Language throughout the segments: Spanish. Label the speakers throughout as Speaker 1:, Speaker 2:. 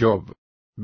Speaker 1: Job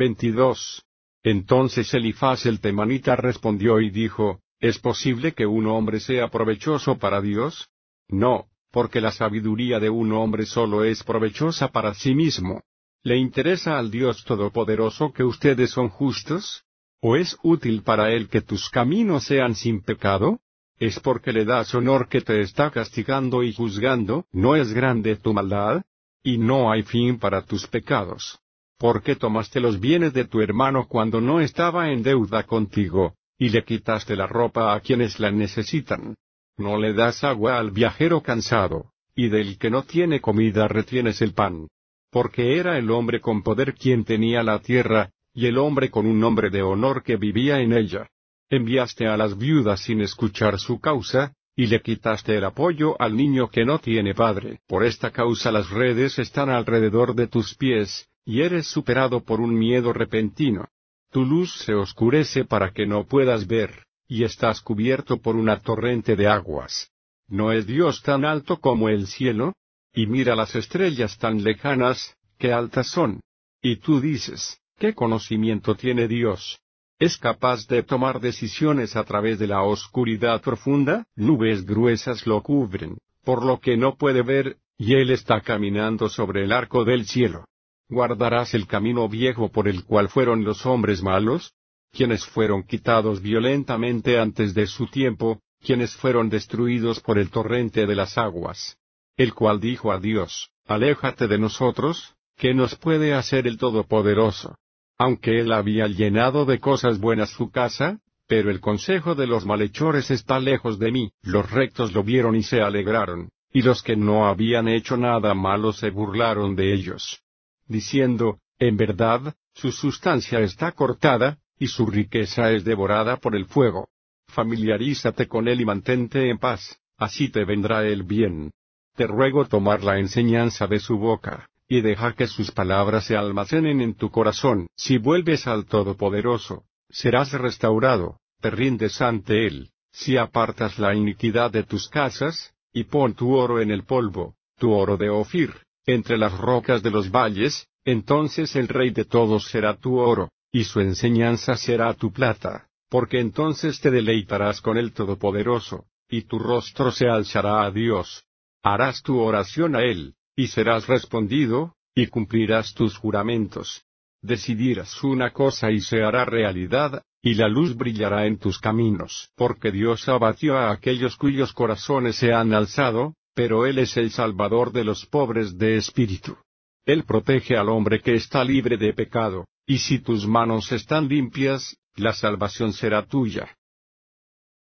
Speaker 1: 22. Entonces Elifaz el temanita respondió y dijo, ¿es posible que un hombre sea provechoso para Dios? No, porque la sabiduría de un hombre solo es provechosa para sí mismo. ¿Le interesa al Dios Todopoderoso que ustedes son justos? ¿O es útil para Él que tus caminos sean sin pecado? ¿Es porque le das honor que te está castigando y juzgando? ¿No es grande tu maldad? Y no hay fin para tus pecados. ¿Por qué tomaste los bienes de tu hermano cuando no estaba en deuda contigo, y le quitaste la ropa a quienes la necesitan? No le das agua al viajero cansado, y del que no tiene comida retienes el pan. Porque era el hombre con poder quien tenía la tierra, y el hombre con un nombre de honor que vivía en ella. Enviaste a las viudas sin escuchar su causa, y le quitaste el apoyo al niño que no tiene padre. Por esta causa las redes están alrededor de tus pies, y eres superado por un miedo repentino. Tu luz se oscurece para que no puedas ver, y estás cubierto por una torrente de aguas. ¿No es Dios tan alto como el cielo? Y mira las estrellas tan lejanas, qué altas son. Y tú dices, ¿qué conocimiento tiene Dios? ¿Es capaz de tomar decisiones a través de la oscuridad profunda? Nubes gruesas lo cubren, por lo que no puede ver, y Él está caminando sobre el arco del cielo. ¿Guardarás el camino viejo por el cual fueron los hombres malos? Quienes fueron quitados violentamente antes de su tiempo, quienes fueron destruidos por el torrente de las aguas. El cual dijo a Dios, aléjate de nosotros, ¿qué nos puede hacer el Todopoderoso? Aunque él había llenado de cosas buenas su casa, pero el consejo de los malhechores está lejos de mí. Los rectos lo vieron y se alegraron, y los que no habían hecho nada malo se burlaron de ellos, diciendo, en verdad, su sustancia está cortada, y su riqueza es devorada por el fuego. Familiarízate con él y mantente en paz, así te vendrá el bien. Te ruego tomar la enseñanza de su boca, y deja que sus palabras se almacenen en tu corazón. Si vuelves al Todopoderoso, serás restaurado, te rindes ante Él. Si apartas la iniquidad de tus casas, y pon tu oro en el polvo, tu oro de Ofir, entre las rocas de los valles, entonces el Rey de todos será tu oro, y su enseñanza será tu plata, porque entonces te deleitarás con el Todopoderoso, y tu rostro se alzará a Dios. Harás tu oración a Él, y serás respondido, y cumplirás tus juramentos. Decidirás una cosa y se hará realidad, y la luz brillará en tus caminos. Porque Dios abatió a aquellos cuyos corazones se han alzado, pero Él es el Salvador de los pobres de espíritu. Él protege al hombre que está libre de pecado, y si tus manos están limpias, la salvación será tuya.